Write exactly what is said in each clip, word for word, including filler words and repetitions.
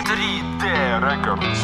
три дэ Records.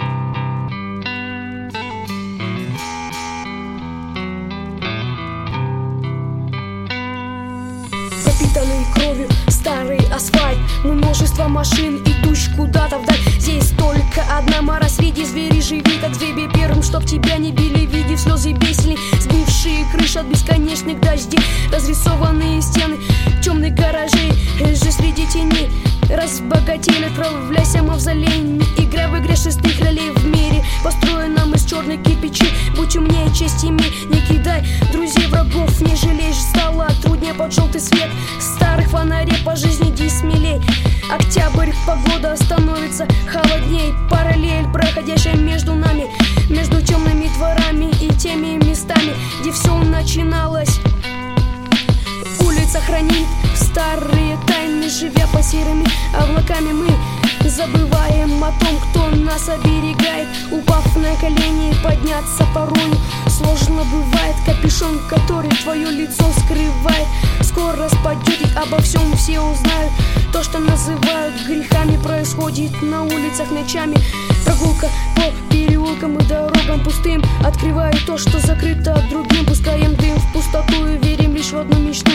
Пропитанный кровью старый асфальт, множество машин, идущих куда-то вдаль. Здесь только одна мара среди зверей. Живи как зверь первым, чтоб тебя не били, видев слезы бесили. Сбившие крыши от бесконечных дождей, разрисованные стены темных гаражей. Же среди теней разбогатели, отправляйся в мавзолей. Не играй в игре шестых ролей в мире, построенном из черных кирпичей. Будь умнее, честь имей, не кидай друзей, врагов не жалей. Стало труднее под желтый свет старых фонарей, по жизни иди смелей. Октябрь, погода становится холодней. Параллель, проходящая между нами, между темными дворами и теми местами, где все начиналось. Улица хранит старые тайны, живя по серыми облаками. Мы забываем о том, кто нас оберегает. Упав на колени, подняться порой сложно бывает. Капюшон, который твое лицо скрывает, скоро спадет, и обо всем все узнают. То, что называют грехами, происходит на улицах ночами. Прогулка по переулкам и дорогам пустым открывает то, что закрыто от другим. Пускаем дым в пустоту и верим лишь в одну мечту.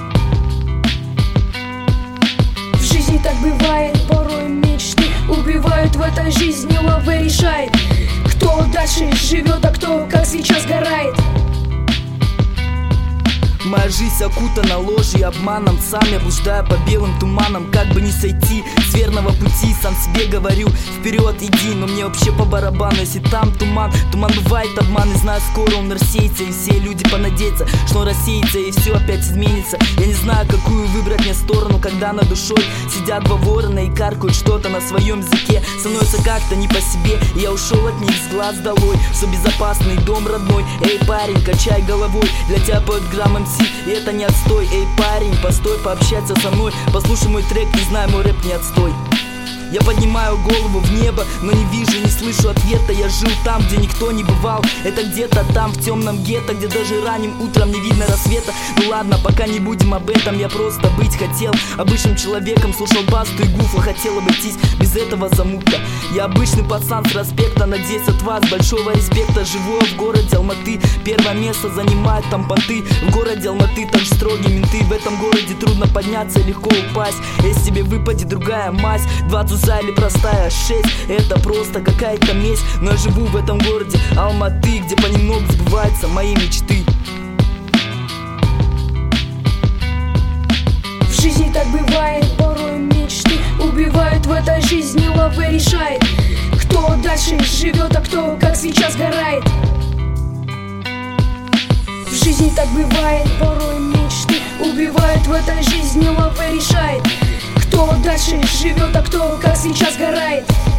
В жизни так бывает, порой мечты убивают. В этой жизни лавы решает, кто дальше живет, а кто как сейчас сгорает. Моя жизнь окутана ложью и обманом. Сам я блуждаю по белым туманам, как бы не сойти с верного пути. Сам себе говорю, вперед иди, но мне вообще по барабану. Если там туман, туман бывает обман. И знаю, скоро он рассеется, и все люди понадеются, что он рассеется, и все опять изменится. Я не знаю, какую выбрать мне сторону, когда над душой сидят два ворона и каркают что-то на своем языке. Становится как-то не по себе, и я ушел от них с глаз долой. Все безопасный дом родной. Эй, парень, качай головой, для тебя поет грамм эм си, и это не отстой. Эй, парень, постой, пообщаться со мной, послушай мой трек, не знаю, мой рэп не отстой. Я поднимаю голову в небо, но не вижу, не слышу ответа. Я жил там, где никто не бывал. Это где-то там, в темном гетто, где даже ранним утром не видно рассвета. Ну ладно, пока не будем об этом. Я просто быть хотел обычным человеком. Слушал Басту и Гуфа, хотел обойтись без этого замута. Я обычный пацан с проспекта, надеюсь от вас большого респекта. Живу в городе Алматы, первое место занимает там понты. В городе Алматы так же строгие менты. В этом городе трудно подняться, легко упасть, если тебе выпадет другая мазь. Двадцать или простая шесть, это просто какая-то месть. Но я живу в этом городе Алматы, где понемногу сбываются мои мечты. В жизни так бывает, порой мечты убивают. В этой жизни лавы решает, кто дальше живет, а кто как сейчас сгорает. В жизни так бывает, порой мечты убивают. В этой жизни лавы решает, кто дальше живет, а кто как сейчас сгорает.